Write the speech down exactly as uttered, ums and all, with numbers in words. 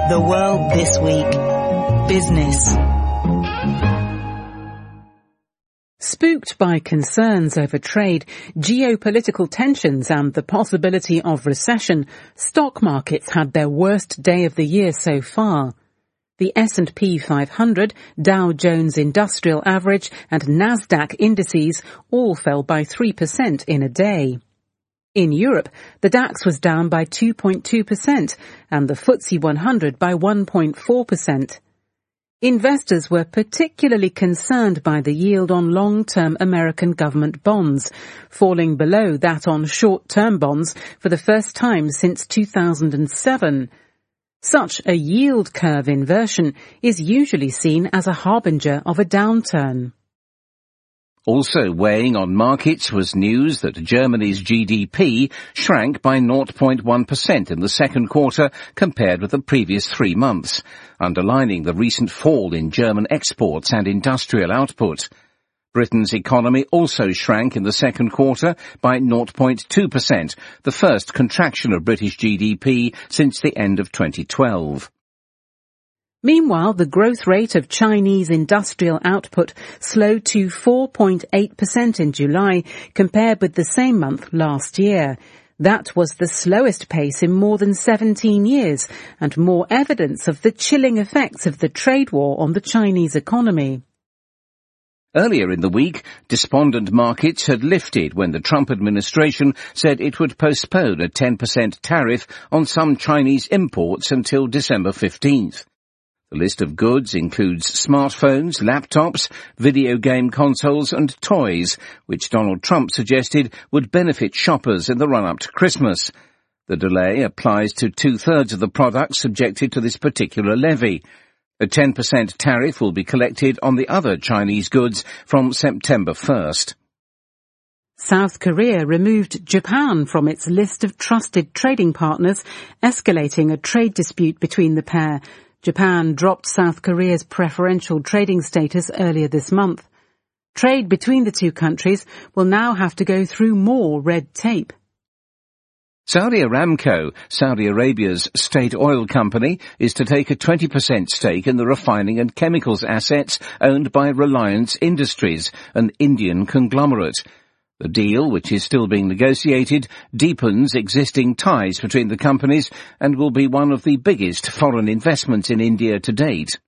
The World This Week. Business. Spooked by concerns over trade, geopolitical tensions and the possibility of recession, stock markets had their worst day of the year so far. The S and P five hundred, Dow Jones Industrial Average and Nasdaq indices all fell by three percent in a day. In Europe, the DAX was down by two point two percent and the F T S E one hundred by one point four percent. Investors were particularly concerned by the yield on long-term American government bonds, falling below that on short-term bonds for the first time since two thousand seven. Such a yield curve inversion is usually seen as a harbinger of a downturn. Also weighing on markets was news that Germany's G D P shrank by zero point one percent in the second quarter compared with the previous three months, underlining the recent fall in German exports and industrial output. Britain's economy also shrank in the second quarter by zero point two percent, the first contraction of British G D P since the end of twenty twelve. Meanwhile, the growth rate of Chinese industrial output slowed to four point eight percent in July compared with the same month last year. That was the slowest pace in more than seventeen years and more evidence of the chilling effects of the trade war on the Chinese economy. Earlier in the week, despondent markets had lifted when the Trump administration said it would postpone a ten percent tariff on some Chinese imports until December fifteenth. The list of goods includes smartphones, laptops, video game consoles and toys, which Donald Trump suggested would benefit shoppers in the run-up to Christmas. The delay applies to two-thirds of the products subjected to this particular levy. A ten percent tariff will be collected on the other Chinese goods from September first. South Korea removed Japan from its list of trusted trading partners, escalating a trade dispute between the pair. Japan dropped South Korea's preferential trading status earlier this month. Trade between the two countries will now have to go through more red tape. Saudi Aramco, Saudi Arabia's state oil company, is to take a twenty percent stake in the refining and chemicals assets owned by Reliance Industries, an Indian conglomerate. The deal, which is still being negotiated, deepens existing ties between the companies and will be one of the biggest foreign investments in India to date.